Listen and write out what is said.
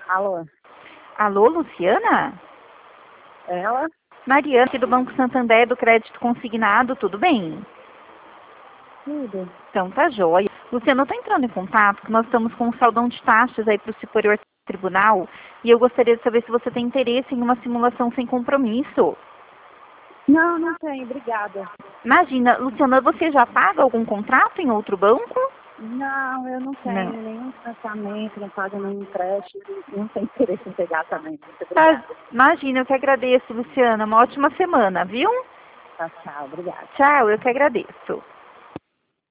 Alô? Alô, Luciana? Ela? Mariana, aqui do Banco Santander, do Crédito Consignado, tudo bem? Tudo. Então tá jóia. Luciana, eu tô entrando em contato, porque nós estamos com um saldão de taxas aí para o Superior Tribunal, e eu gostaria de saber se você tem interesse em uma simulação sem compromisso. Não, não tem, obrigada. Imagina, Luciana, você já paga algum contrato em outro banco? Não, eu não Não. tenho nenhum tratamento, não pago nenhum empréstimo, não tenho interesse em pegar também. Muito Tá, obrigada. imagina, eu que agradeço, Luciana. Uma ótima semana, viu? Tchau, tchau, obrigada. Tchau, eu que agradeço.